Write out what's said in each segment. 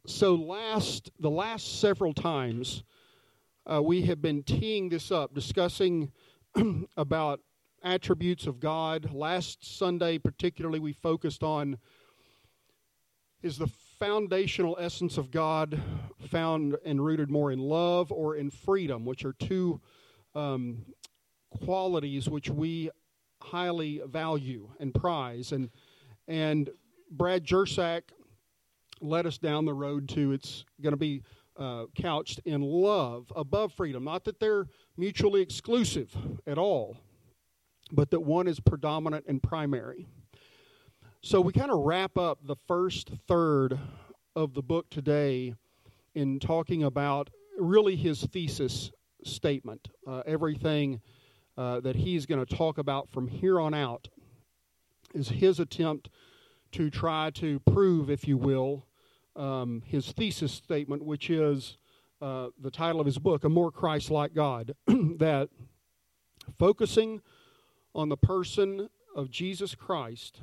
So the last several times we have been teeing this up, discussing about attributes of God. Last Sunday particularly we focused on, is the foundational essence of God found and rooted more in love or in freedom, which are two qualities which we highly value and prize. And Brad Jersak led us down the road to it's going to be couched in love above freedom. Not that they're mutually exclusive at all, but that one is predominant and primary. So we kind of wrap up the first third of the book today in talking about really his thesis statement. Everything that he's going to talk about from here on out is his attempt to try to prove, if you will, his thesis statement, which is the title of his book, A More Christ-Like God, that focusing on the person of Jesus Christ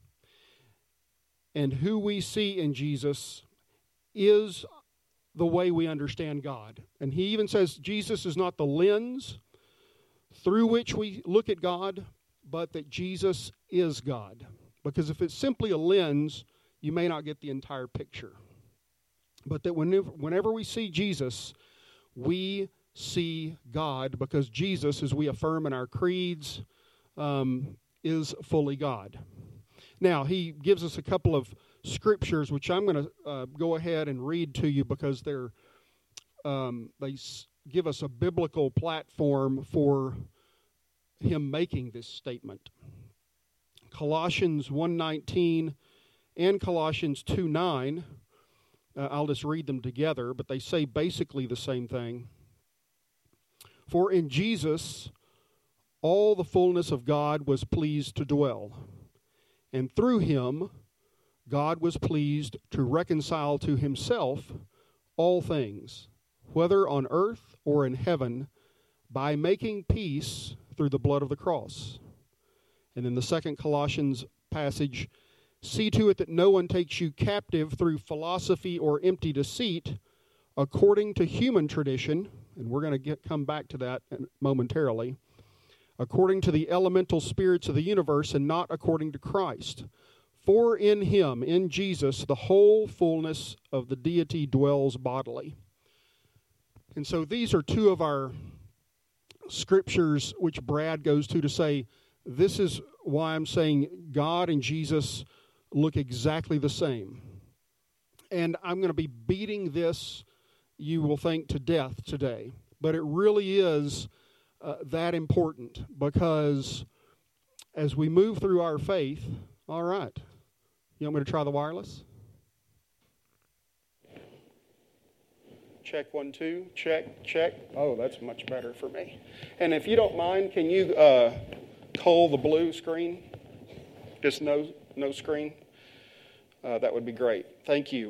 and who we see in Jesus is the way we understand God. And he even says Jesus is not the lens through which we look at God, but that Jesus is God. Because if it's simply a lens, you may not get the entire picture. But that whenever we see Jesus, we see God, because Jesus, as we affirm in our creeds, is fully God. Now, he gives us a couple of scriptures, which I'm going to go ahead and read to you because they give us a biblical platform for him making this statement. Colossians 1:19 and Colossians 2:9, I'll just read them together, but they say basically the same thing. For in Jesus all the fullness of God was pleased to dwell, and through him God was pleased to reconcile to himself all things, whether on earth or in heaven, by making peace through the blood of the cross. And in the second Colossians passage, see to it that no one takes you captive through philosophy or empty deceit, according to human tradition, and we're going to come back to that momentarily, according to the elemental spirits of the universe, and not according to Christ. For in him, in Jesus, the whole fullness of the deity dwells bodily. And so these are two of our scriptures which Brad goes to say, this is why I'm saying God and Jesus look exactly the same. And I'm going to be beating this, you will think, to death today. But it really is that important, because as we move through our faith, all right, you want me to try the wireless? Check 1, 2, check. Oh, that's much better for me. And if you don't mind, can you cull the blue screen? Just no screen? That would be great. Thank you.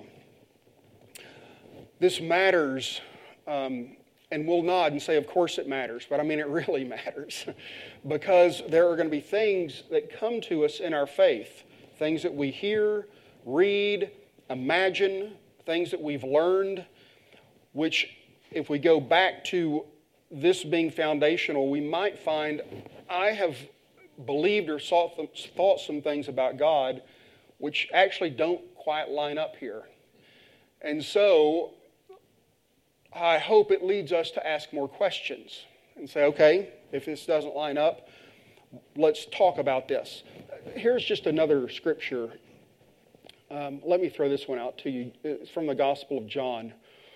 This matters, and we'll nod and say, of course it matters, but I mean it really matters, because there are going to be things that come to us in our faith, things that we hear, read, imagine, things that we've learned, which if we go back to this being foundational, we might find I have believed or thought some things about God which actually don't quite line up here. And so I hope it leads us to ask more questions and say, okay, if this doesn't line up, let's talk about this. Here's just another scripture. Let me throw this one out to you. It's from the Gospel of John.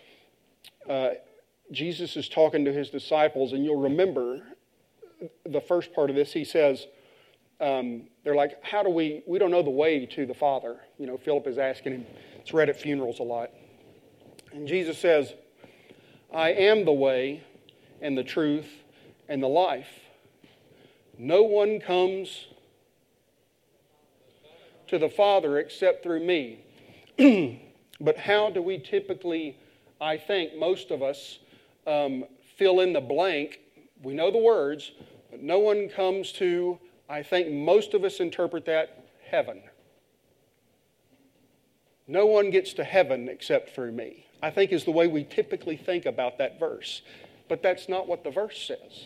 Jesus is talking to his disciples, and you'll remember the first part of this. He says, they're like, we don't know the way to the Father. You know, Philip is asking him. It's read at funerals a lot. And Jesus says, I am the way and the truth and the life. No one comes to the Father except through me. But how do we typically, I think most of us, fill in the blank? We know the words, but no one comes to, I think most of us interpret that, heaven. No one gets to heaven except through me, I think is the way we typically think about that verse. But that's not what the verse says.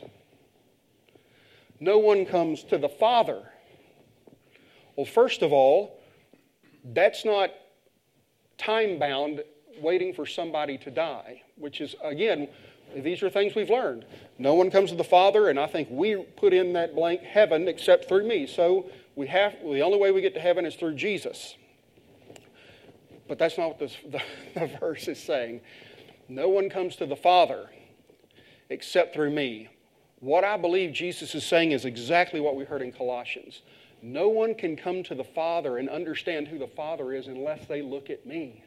No one comes to the Father. Well, first of all, that's not time-bound, waiting for somebody to die, which is, again, these are things we've learned. No one comes to the Father, and I think we put in that blank heaven except through me. So the only way we get to heaven is through Jesus. But that's not what the verse is saying. No one comes to the Father except through me. What I believe Jesus is saying is exactly what we heard in Colossians. No one can come to the Father and understand who the Father is unless they look at me.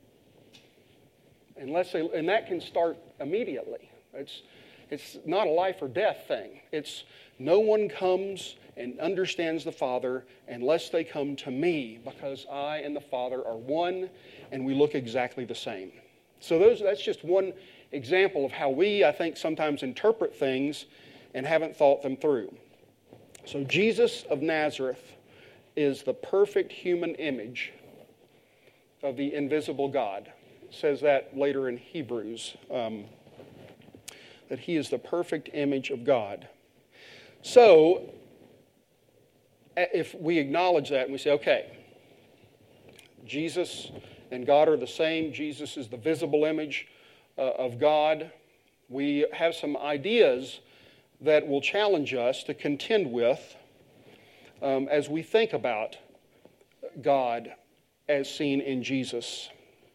And that can start immediately. It's not a life or death thing. It's no one comes and understands the Father unless they come to me, because I and the Father are one and we look exactly the same. So that's just one example of how we, I think, sometimes interpret things and haven't thought them through. So Jesus of Nazareth is the perfect human image of the invisible God. It says that later in Hebrews, that he is the perfect image of God. So, if we acknowledge that and we say, okay, Jesus and God are the same, Jesus is the visible image of God, we have some ideas that will challenge us to contend with as we think about God as seen in Jesus.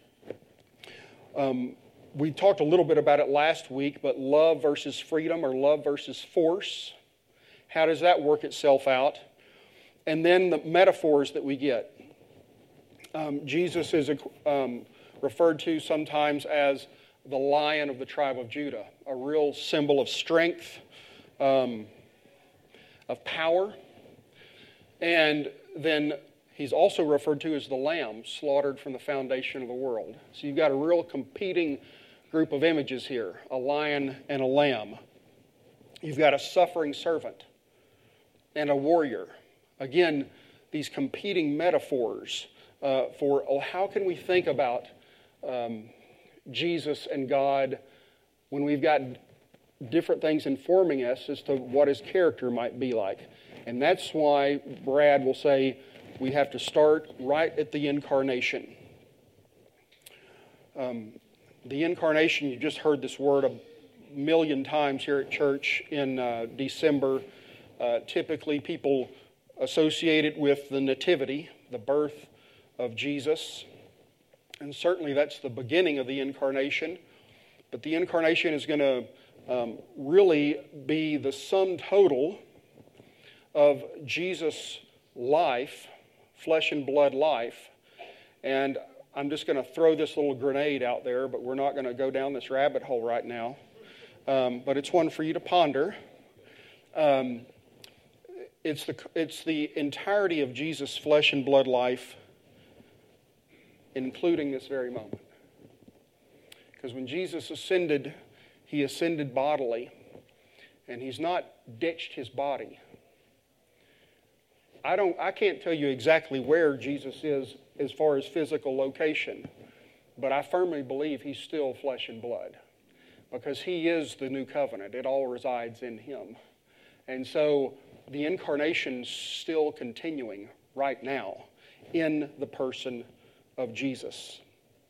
We talked a little bit about it last week, but love versus freedom or love versus force, how does that work itself out? And then the metaphors that we get. Jesus is referred to sometimes as the Lion of the tribe of Judah, a real symbol of strength, of power. And then he's also referred to as the Lamb, slaughtered from the foundation of the world. So you've got a real competing group of images here, a lion and a lamb. You've got a suffering servant and a warrior. Again, these competing metaphors for how can we think about Jesus and God when we've got different things informing us as to what his character might be like. And that's why Brad will say we have to start right at the incarnation. The incarnation, you just heard this word a million times here at church in December. Typically people associate it with the nativity, the birth of Jesus. And certainly that's the beginning of the incarnation. But the incarnation is going to really be the sum total of Jesus' life, flesh and blood life. And I'm just going to throw this little grenade out there, but we're not going to go down this rabbit hole right now. But it's one for you to ponder. It's the entirety of Jesus' flesh and blood life, including this very moment. Because when Jesus ascended, he ascended bodily, and he's not ditched his body. I can't tell you exactly where Jesus is as far as physical location, but I firmly believe he's still flesh and blood, because he is the new covenant. It all resides in him. And so the incarnation's still continuing right now in the person of Jesus.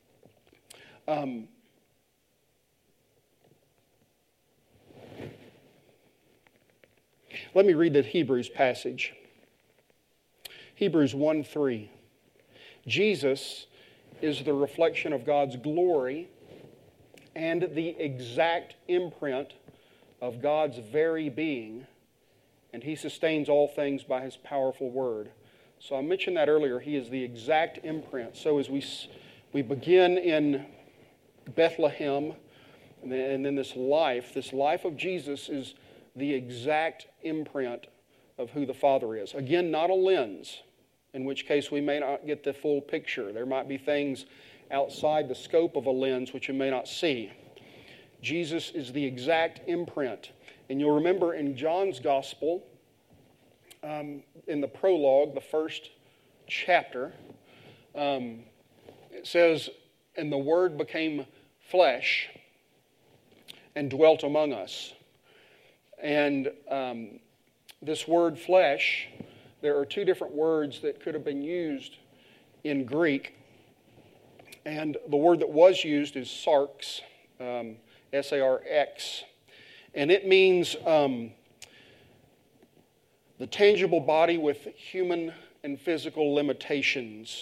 Let me read the Hebrews passage. Hebrews 1:3. Jesus is the reflection of God's glory and the exact imprint of God's very being, and he sustains all things by his powerful word. So I mentioned that earlier. He is the exact imprint. So as we begin in Bethlehem, and then this life of Jesus is the exact imprint of who the Father is. Again, not a lens, in which case we may not get the full picture. There might be things outside the scope of a lens which you may not see. Jesus is the exact imprint. And you'll remember in John's Gospel, in the prologue, the first chapter, It says, "And the Word became flesh and dwelt among us." And this word flesh, there are two different words that could have been used in Greek. And the word that was used is sarx, S-A-R-X. And it means the tangible body with human and physical limitations.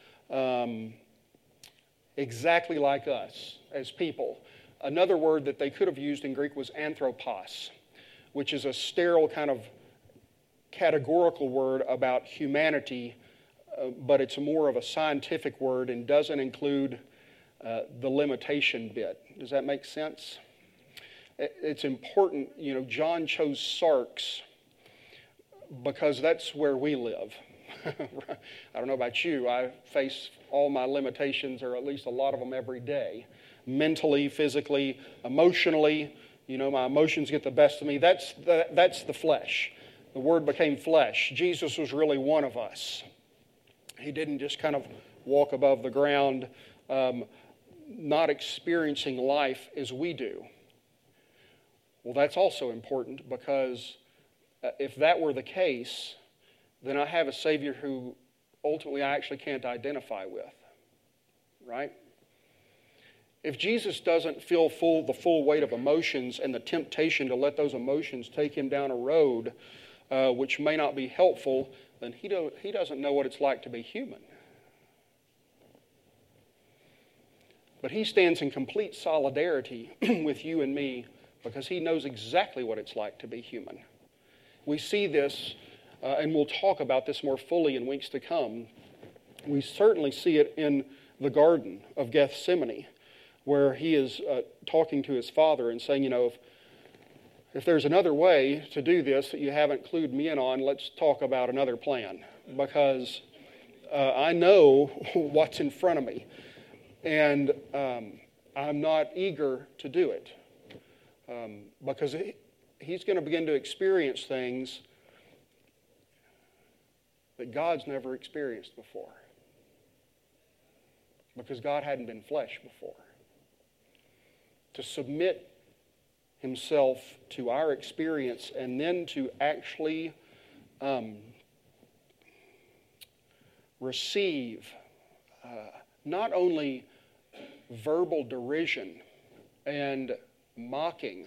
Exactly like us as people. Another word that they could have used in Greek was anthropos, which is a sterile kind of categorical word about humanity, but it's more of a scientific word and doesn't include the limitation bit. Does that make sense? It's important, John chose sarx because that's where we live. I don't know about you, I face all my limitations, or at least a lot of them, every day. Mentally, physically, emotionally. My emotions get the best of me. That's the flesh. The Word became flesh. Jesus was really one of us. He didn't just kind of walk above the ground, not experiencing life as we do. Well, that's also important, because if that were the case, then I have a Savior who ultimately I actually can't identify with. Right? If Jesus doesn't feel the full weight of emotions and the temptation to let those emotions take him down a road which may not be helpful, then he doesn't know what it's like to be human. But he stands in complete solidarity with you and me because he knows exactly what it's like to be human. We see this, and we'll talk about this more fully in weeks to come. We certainly see it in the Garden of Gethsemane, where he is talking to his Father and saying, if there's another way to do this that you haven't clued me in on, let's talk about another plan, because I know what's in front of me, and I'm not eager to do it, because he's going to begin to experience things that God's never experienced before, because God hadn't been flesh before. To submit himself to our experience and then to actually receive not only verbal derision and mocking,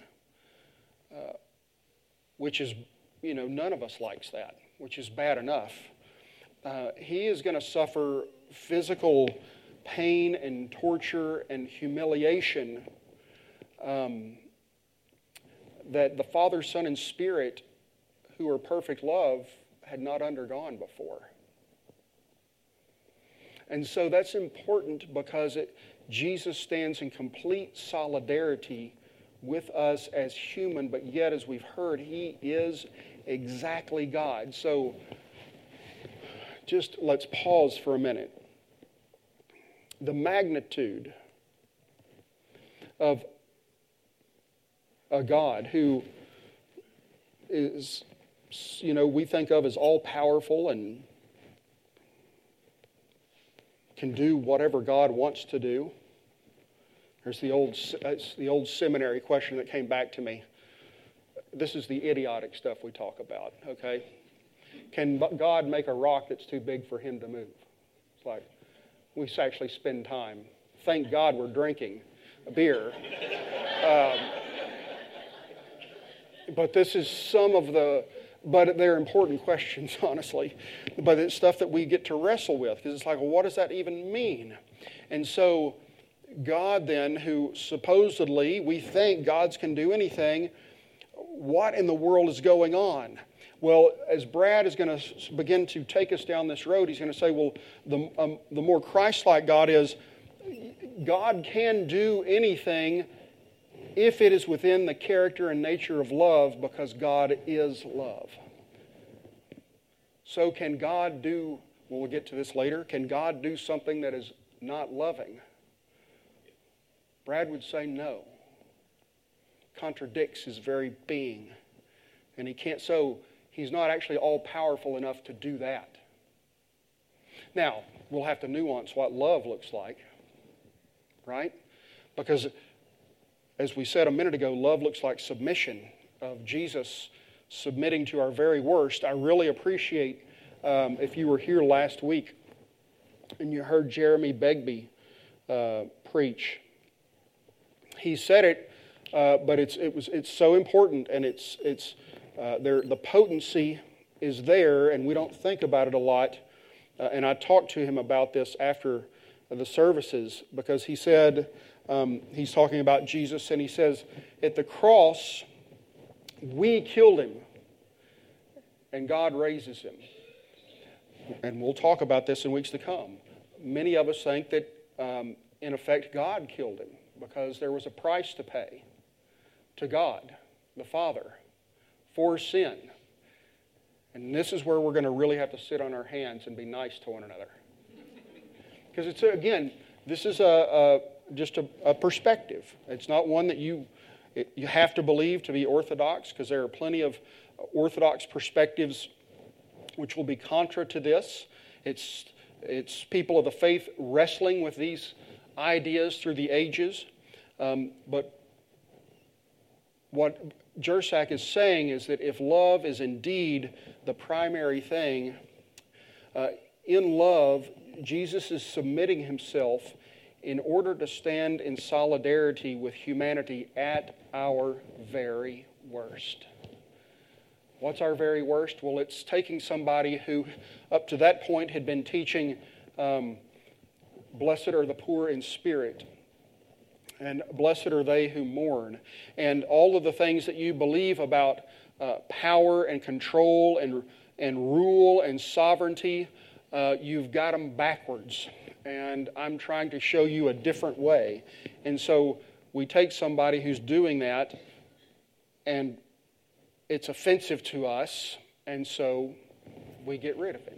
which is, none of us likes that, which is bad enough. He is going to suffer physical pain and torture and humiliation that the Father, Son, and Spirit, who are perfect love, had not undergone before. And so that's important because Jesus stands in complete solidarity with us as human, but yet, as we've heard, he is exactly God. So just let's pause for a minute. The magnitude of a God who is, we think of as all-powerful and can do whatever God wants to do. There's the old seminary question that came back to me. This is the idiotic stuff we talk about, okay? Can God make a rock that's too big for him to move? It's like, we actually spend time. Thank God we're drinking a beer. But this is but they're important questions, honestly. But it's stuff that we get to wrestle with, because it's like, well, what does that even mean? And so God then, who supposedly we think gods can do anything, what in the world is going on? Well, as Brad is going to begin to take us down this road, he's going to say, well, the more Christ-like God is, God can do anything if it is within the character and nature of love, because God is love. So can God do, we'll get to this later, can God do something that is not loving? Brad would say no. Contradicts his very being. And he's not actually all-powerful enough to do that. Now, we'll have to nuance what love looks like, right? Because, as we said a minute ago, love looks like submission, of Jesus submitting to our very worst. I really appreciate, if you were here last week and you heard Jeremy Begbie preach. He said it, but it's so important, and it's there. The potency is there, and we don't think about it a lot. And I talked to him about this after the services, because he said, he's talking about Jesus, and he says, at the cross, we killed him, and God raises him. And we'll talk about this in weeks to come. Many of us think that, in effect, God killed him because there was a price to pay to God, the Father, for sin. And this is where we're going to really have to sit on our hands and be nice to one another. Because it's, again, this is just a perspective. It's not one that you have to believe to be orthodox, because there are plenty of orthodox perspectives which will be contra to this. It's people of the faith wrestling with these ideas through the ages. But what Jersak is saying is that if love is indeed the primary thing, in love, Jesus is submitting himself in order to stand in solidarity with humanity at our very worst. What's our very worst? Well, it's taking somebody who up to that point had been teaching, blessed are the poor in spirit, and blessed are they who mourn, and all of the things that you believe about power and control and rule and sovereignty, you've got them backwards. And I'm trying to show you a different way. And so we take somebody who's doing that, and it's offensive to us, and so we get rid of him.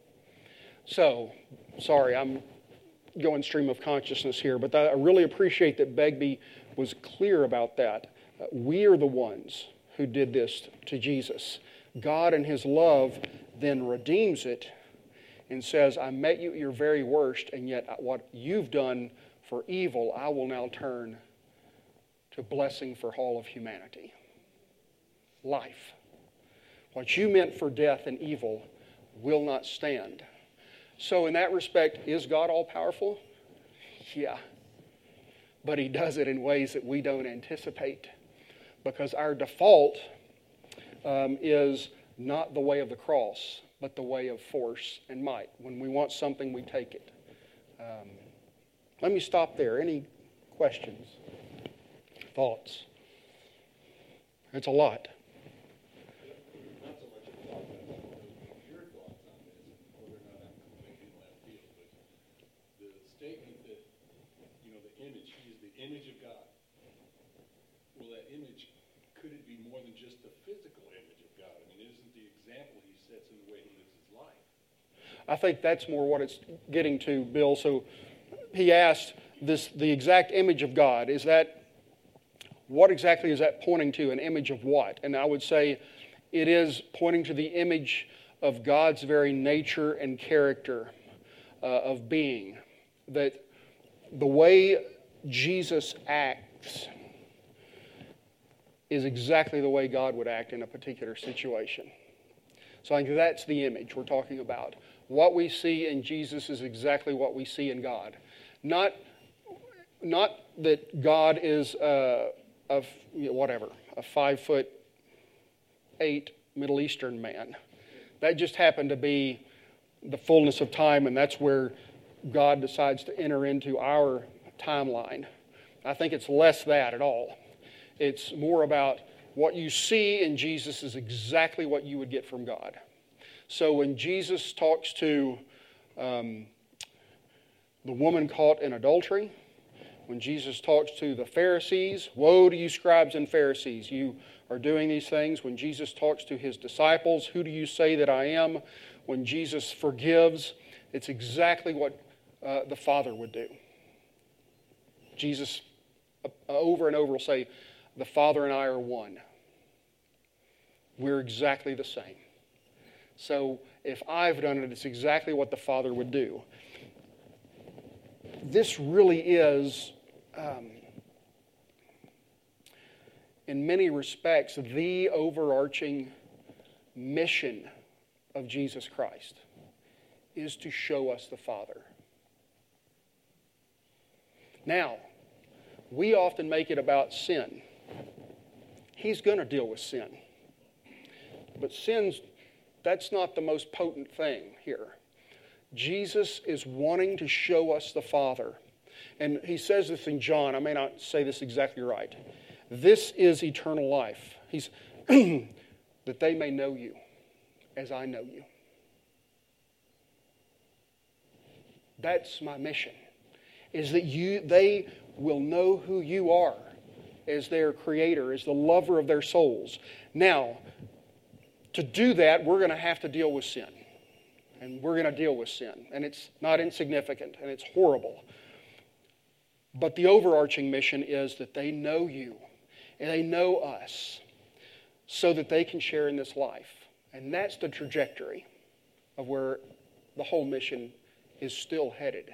So, sorry, I'm going stream of consciousness here, but I really appreciate that Begbie was clear about that. We are the ones who did this to Jesus. God in his love then redeems it and says, I met you at your very worst, and yet what you've done for evil, I will now turn to blessing for all of humanity. Life. What you meant for death and evil will not stand. So in that respect, is God all-powerful? Yeah. But he does it in ways that we don't anticipate, because our default is not the way of the cross, but the way of force and might. When we want something, we take it. Let me stop there. Any questions? Thoughts? It's a lot. Not so much a thought, but your thoughts on this, whether or not I'm completely in left field, but the statement that, the image, he is the image of God. Well, that image, could it be more than just the physical image of God? I mean, isn't the example he sets in the way he lives his life? I think that's more what it's getting to, Bill. So he asked the exact image of God. What exactly is that pointing to? An image of what? And I would say it is pointing to the image of God's very nature and character of being. That the way Jesus acts is exactly the way God would act in a particular situation. So I think that's the image we're talking about. What we see in Jesus is exactly what we see in God. Not that God is a 5'8" Middle Eastern man. That just happened to be the fullness of time, and that's where God decides to enter into our timeline. I think it's less that at all. It's more about what you see in Jesus is exactly what you would get from God. So when Jesus talks to the woman caught in adultery, when Jesus talks to the Pharisees, woe to you scribes and Pharisees, you are doing these things. When Jesus talks to his disciples, who do you say that I am? When Jesus forgives, it's exactly what the Father would do. Jesus over and over will say, the Father and I are one. We're exactly the same. So if I've done it, it's exactly what the Father would do. this really is, in many respects, the overarching mission of Jesus Christ, is to show us the Father. Now, we often make it about sin. He's going to deal with sin. But that's not the most potent thing here. Jesus is wanting to show us the Father. And he says this in John. I may not say this exactly right. This is eternal life. He's that they may know you as I know you. That's my mission. Is that they will know who you are as their creator, as the lover of their souls. Now, to do that, we're going to have to deal with sin. And we're going to deal with sin. And it's not insignificant, and it's horrible. But the overarching mission is that they know you, and they know us, so that they can share in this life. And that's the trajectory of where the whole mission is still headed.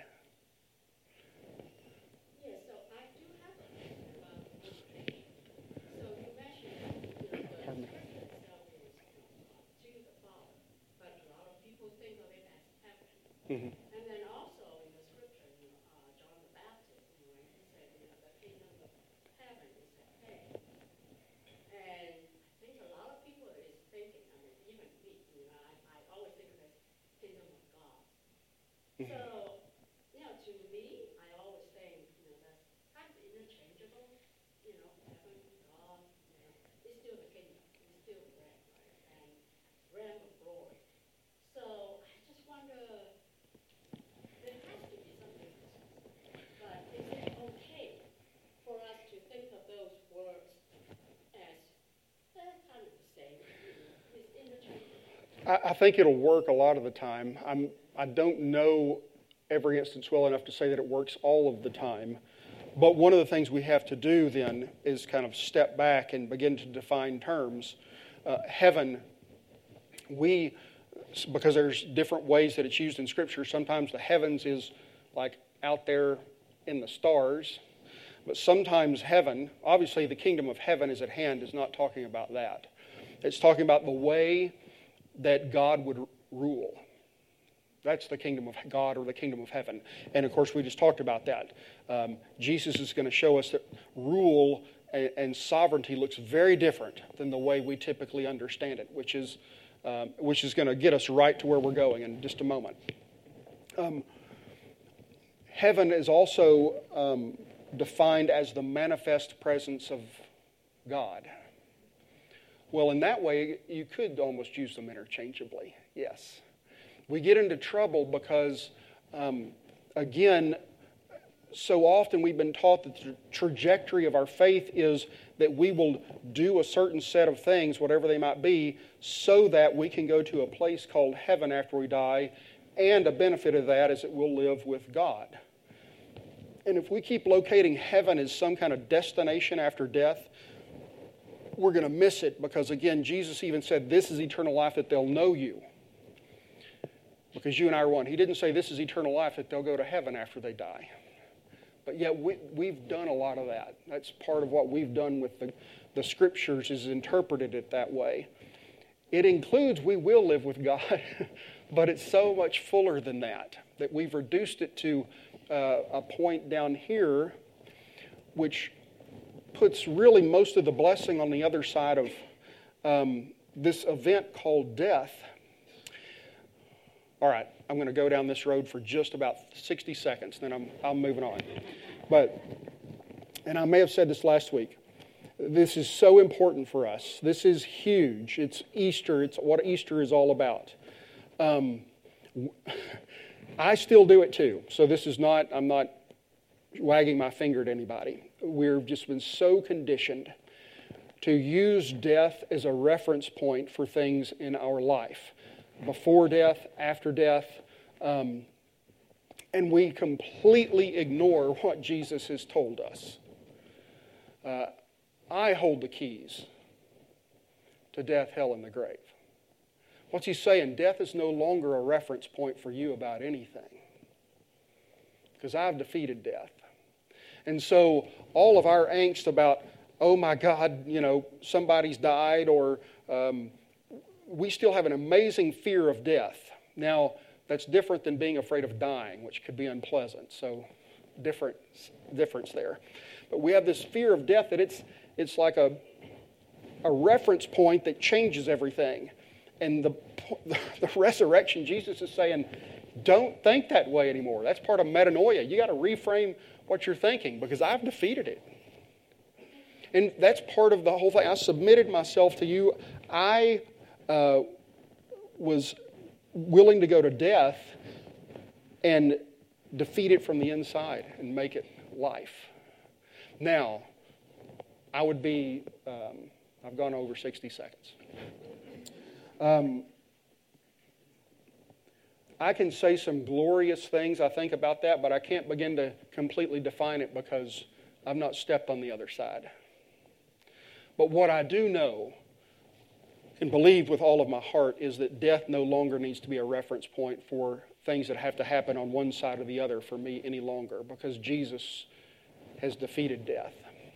Mm-hmm. And then also in the scripture, John the Baptist, when he said, the kingdom of heaven is at hand. And I think a lot of people is thinking, even me, I always think of the kingdom of God. Mm-hmm. So, to me, I always think, that's kind of interchangeable. Heaven, God, it's still the kingdom. It's still the realm, right? And realm of glory. So I just wonder. I think it'll work a lot of the time. I don't know every instance well enough to say that it works all of the time. But one of the things we have to do then is kind of step back and begin to define terms. Heaven, because there's different ways that it's used in Scripture, sometimes the heavens is like out there in the stars. But sometimes heaven, obviously the kingdom of heaven is at hand, is not talking about that. It's talking about the way that God would rule. That's the kingdom of God or the kingdom of heaven. And of course, we just talked about that. Jesus is going to show us that rule and sovereignty looks very different than the way we typically understand it, which is going to get us right to where we're going in just a moment. Heaven is also defined as the manifest presence of God. Well, in that way, you could almost use them interchangeably, yes. We get into trouble because, again, so often we've been taught that the trajectory of our faith is that we will do a certain set of things, whatever they might be, so that we can go to a place called heaven after we die, and a benefit of that is that we'll live with God. And if we keep locating heaven as some kind of destination after death, we're going to miss it because, again, Jesus even said, this is eternal life, that they'll know you. Because you and I are one. He didn't say this is eternal life, that they'll go to heaven after they die. But yet we've done a lot of that. That's part of what we've done with the Scriptures, is interpreted it that way. It includes we will live with God, but it's so much fuller than that we've reduced it to a point down here which puts really most of the blessing on the other side of this event called death. All right, I'm going to go down this road for just about 60 seconds, then I'm moving on. And I may have said this last week, this is so important for us. This is huge. It's Easter. It's what Easter is all about. I still do it too. So I'm not wagging my finger at anybody. We've just been so conditioned to use death as a reference point for things in our life. Before death, after death. And we completely ignore what Jesus has told us. I hold the keys to death, hell, and the grave. What's he saying? Death is no longer a reference point for you about anything. because I've defeated death. And so all of our angst about, oh my God, somebody's died, or we still have an amazing fear of death. Now, that's different than being afraid of dying, which could be unpleasant. So difference there. But we have this fear of death that it's like a reference point that changes everything. And the resurrection, Jesus is saying, don't think that way anymore. That's part of metanoia. You got to reframe what you're thinking, because I've defeated it. And that's part of the whole thing. I submitted myself to you. I was willing to go to death and defeat it from the inside and make it life. Now, I would be, I've gone over 60 seconds. I can say some glorious things, I think, about that, but I can't begin to completely define it because I've not stepped on the other side. But what I do know and believe with all of my heart is that death no longer needs to be a reference point for things that have to happen on one side or the other for me any longer, because Jesus has defeated death.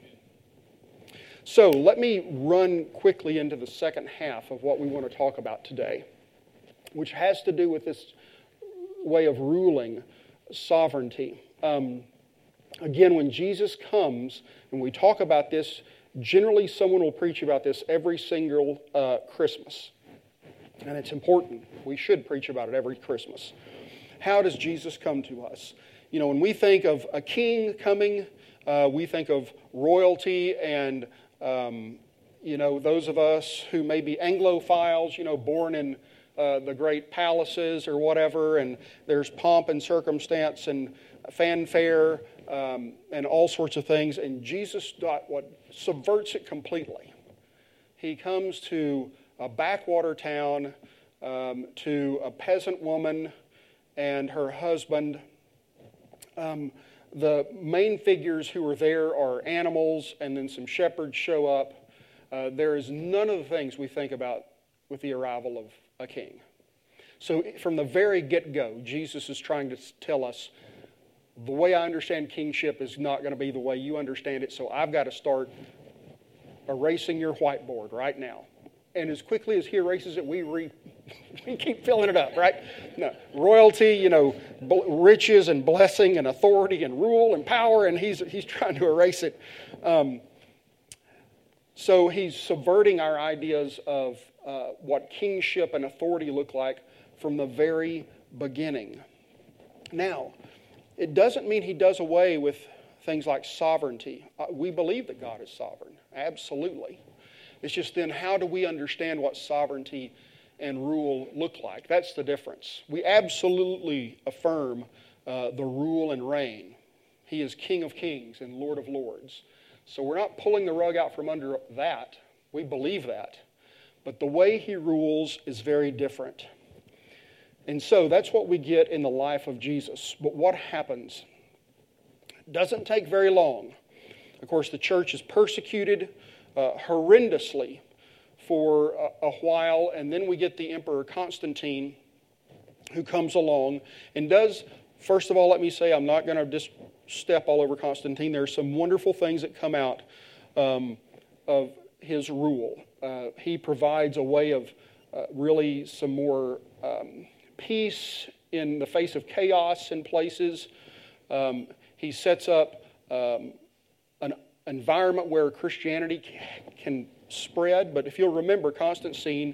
So let me run quickly into the second half of what we want to talk about today, which has to do with this way of ruling, sovereignty. Again, when Jesus comes, and we talk about this, generally someone will preach about this every single Christmas. And it's important. We should preach about it every Christmas. How does Jesus come to us? When we think of a king coming, we think of royalty and, those of us who may be Anglophiles, born in the great palaces or whatever, and there's pomp and circumstance and fanfare and all sorts of things. And Jesus subverts it completely. He comes to a backwater town, to a peasant woman and her husband. The main figures who are there are animals, and then some shepherds show up. There is none of the things we think about with the arrival of a king. So from the very get-go, Jesus is trying to tell us, the way I understand kingship is not going to be the way you understand it, so I've got to start erasing your whiteboard right now. And as quickly as he erases it, we keep filling it up, right? No, royalty, riches and blessing and authority and rule and power, and he's trying to erase it. So he's subverting our ideas of what kingship and authority look like from the very beginning. Now, it doesn't mean he does away with things like sovereignty. We believe that God is sovereign, absolutely. It's just then, how do we understand what sovereignty and rule look like? That's the difference. We absolutely affirm the rule and reign. He is King of Kings and Lord of Lords. So we're not pulling the rug out from under that. We believe that. But the way he rules is very different. And so that's what we get in the life of Jesus. But what happens? It doesn't take very long. Of course, the church is persecuted horrendously for a while, and then we get the Emperor Constantine, who comes along and does, first of all, let me say, I'm not going to just step all over Constantine. There are some wonderful things that come out of his rule. He provides a way of really some more peace in the face of chaos in places. He sets up an environment where Christianity can spread. But if you'll remember, Constantine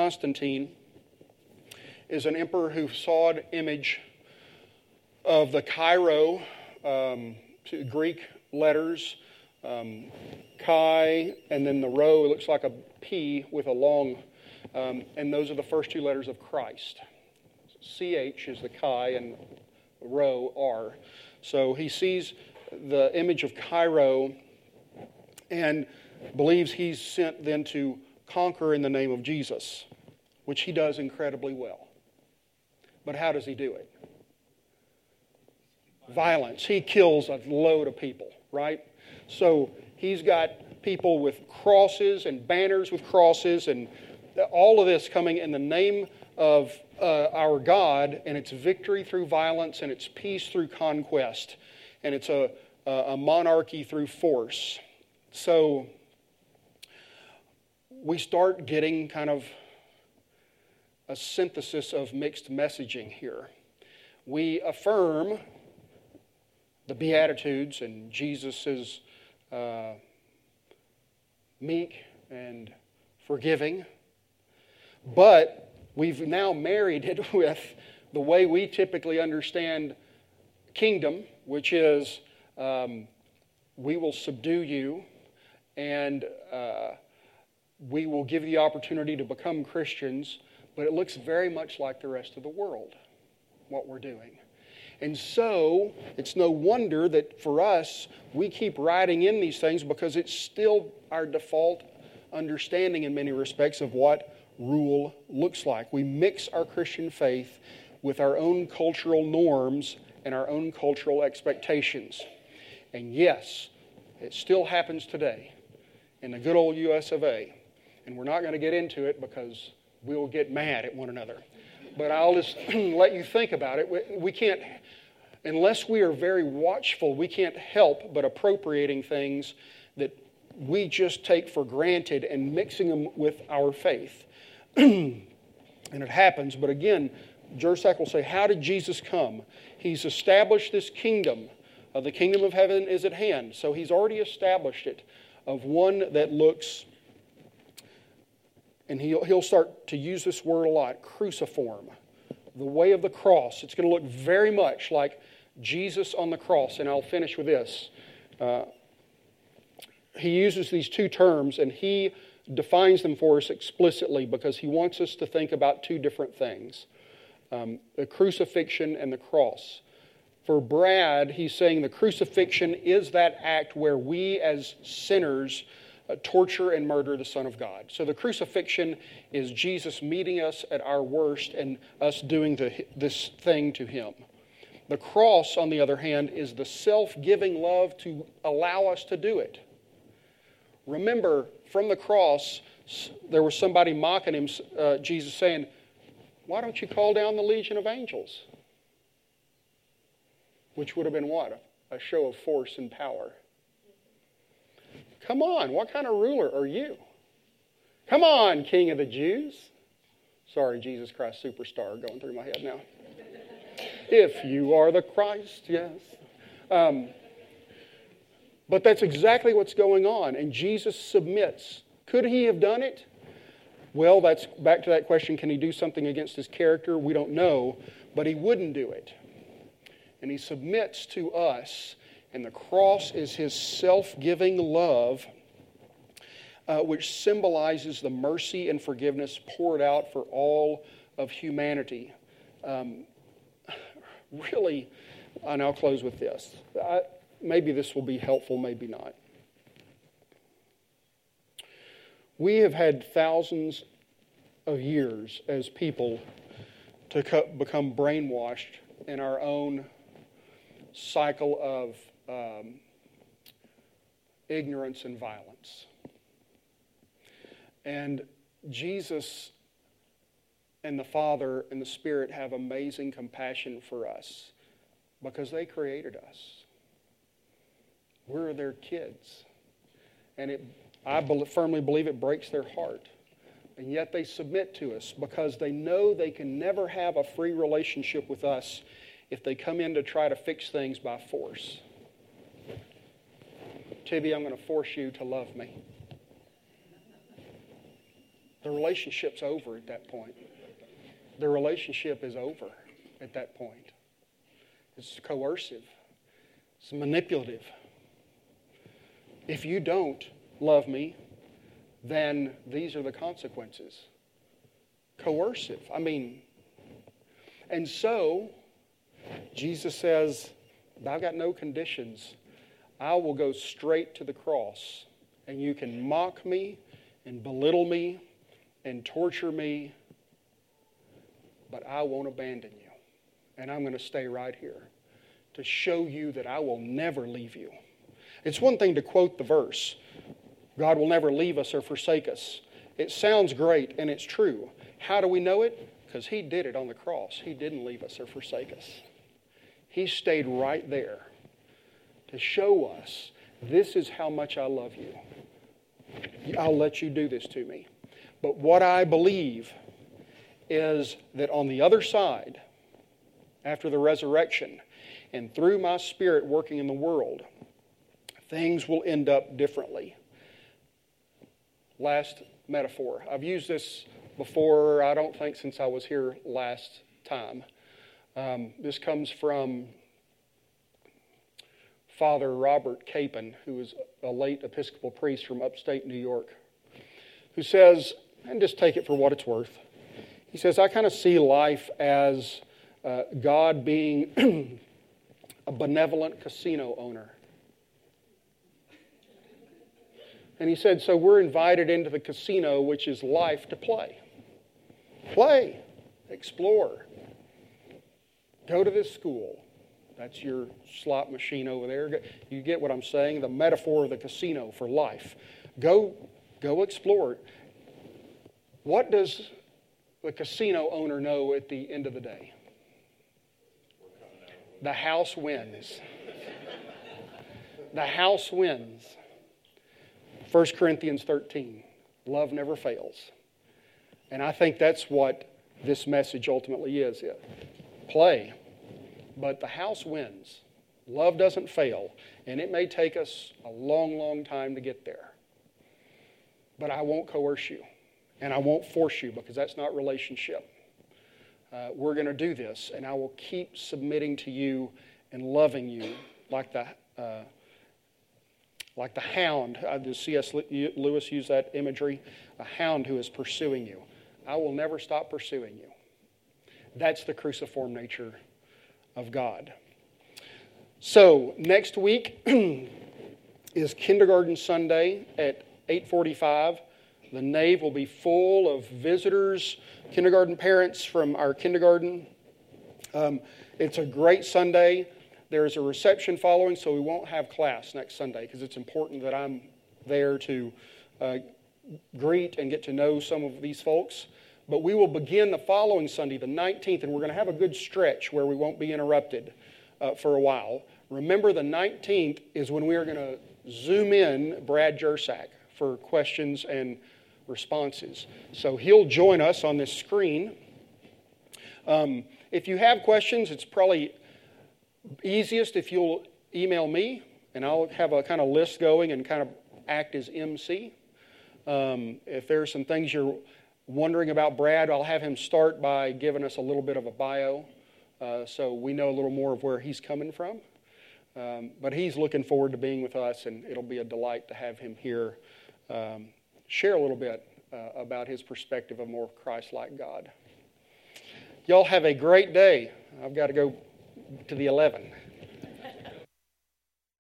is an emperor who saw an image of the Chi-Rho, Greek letters, Chi, and then the Rho, it looks like a P with a long, and those are the first two letters of Christ. CH is the Chi and Rho R. So he sees the image of Chi-Rho and believes he's sent then to conquer in the name of Jesus, which he does incredibly well. But how does he do it? Violence. He kills a load of people, right? So he's got people with crosses and banners with crosses and all of this coming in the name of our God, and it's victory through violence, and it's peace through conquest, and it's a monarchy through force. So we start getting kind of a synthesis of mixed messaging here. We affirm the Beatitudes, and Jesus is meek and forgiving, but we've now married it with the way we typically understand kingdom, which is we will subdue you, and we will give you the opportunity to become Christians, but it looks very much like the rest of the world, what we're doing. And so it's no wonder that for us, we keep writing in these things because it's still our default understanding in many respects of what rule looks like. We mix our Christian faith with our own cultural norms and our own cultural expectations. And yes, it still happens today in the good old US of A. And we're not going to get into it because we'll get mad at one another. But I'll just let you think about it. We can't, unless we are very watchful, we can't help but appropriating things that we just take for granted and mixing them with our faith. And it happens, but again, Jersak will say, how did Jesus come? He's established this kingdom. The kingdom of heaven is at hand. So he's already established it of one that looks, and he'll start to use this word a lot, cruciform. The way of the cross. It's going to look very much like Jesus on the cross. And I'll finish with this. He uses these two terms, and he defines them for us explicitly because he wants us to think about two different things. The crucifixion and the cross. For Brad, he's saying the crucifixion is that act where we as sinners torture and murder the Son of God. So the crucifixion is Jesus meeting us at our worst and us doing this thing to him. The cross, on the other hand, is the self-giving love to allow us to do it. Remember, from the cross, there was somebody mocking him, Jesus saying, why don't you call down the legion of angels? Which would have been what? A show of force and power. Come on, what kind of ruler are you? Come on, King of the Jews. Sorry, Jesus Christ Superstar going through my head now. If you are the Christ, yes. But that's exactly what's going on. And Jesus submits. Could he have done it? Well, that's back to that question, can he do something against his character? We don't know. But he wouldn't do it. And he submits to us. And the cross is his self-giving love, which symbolizes the mercy and forgiveness poured out for all of humanity. Really, and I'll close with this. Maybe this will be helpful, maybe not. We have had thousands of years as people to become brainwashed in our own cycle of ignorance and violence. And Jesus and the Father and the Spirit have amazing compassion for us because they created us. We're their kids. And I firmly believe it breaks their heart. And yet they submit to us because they know they can never have a free relationship with us if they come in to try to fix things by force. Tibby, I'm going to force you to love me. The relationship's over at that point. The relationship is over at that point. It's coercive. It's manipulative. If you don't love me, then these are the consequences. Coercive. And so, Jesus says, I've got no conditions. I will go straight to the cross. And you can mock me and belittle me and torture me, but I won't abandon you. And I'm going to stay right here to show you that I will never leave you. It's one thing to quote the verse, God will never leave us or forsake us. It sounds great, and it's true. How do we know it? Because He did it on the cross. He didn't leave us or forsake us. He stayed right there to show us, this is how much I love you. I'll let you do this to me. But what I believe is that on the other side, after the resurrection, and through my Spirit working in the world, things will end up differently. Last metaphor. I've used this before, I don't think since I was here last time. This comes from Father Robert Capon, who was a late Episcopal priest from upstate New York, who says, and just take it for what it's worth, he says, I kind of see life as God being a benevolent casino owner. And he said, so we're invited into the casino, which is life, to play. Play. Explore. Go to this school. That's your slot machine over there. You get what I'm saying? The metaphor of the casino for life. Go explore it. What does the casino owner know at the end of the day? The house wins. The house wins. 1 Corinthians 13. Love never fails. And I think that's what this message ultimately is. Play. But the house wins. Love doesn't fail. And it may take us a long, long time to get there. But I won't coerce you. And I won't force you, because that's not relationship. We're going to do this. And I will keep submitting to you and loving you like the hound. C.S. Lewis used that imagery. A hound who is pursuing you. I will never stop pursuing you. That's the cruciform nature of God. So, next week is Kindergarten Sunday at 8:45. The nave will be full of visitors, kindergarten parents from our kindergarten. It's a great Sunday. There's a reception following, so we won't have class next Sunday because it's important that I'm there to greet and get to know some of these folks. But we will begin the following Sunday, the 19th, and we're going to have a good stretch where we won't be interrupted for a while. Remember, the 19th is when we are going to zoom in Brad Jersak for questions and responses. So he'll join us on this screen. If you have questions, it's probably easiest if you'll email me, and I'll have a kind of list going and kind of act as MC. If there's some things you're wondering about Brad, I'll have him start by giving us a little bit of a bio so we know a little more of where he's coming from. But he's looking forward to being with us, and it'll be a delight to have him here share a little bit about his perspective of more Christ-like God. Y'all have a great day. I've got to go to the 11.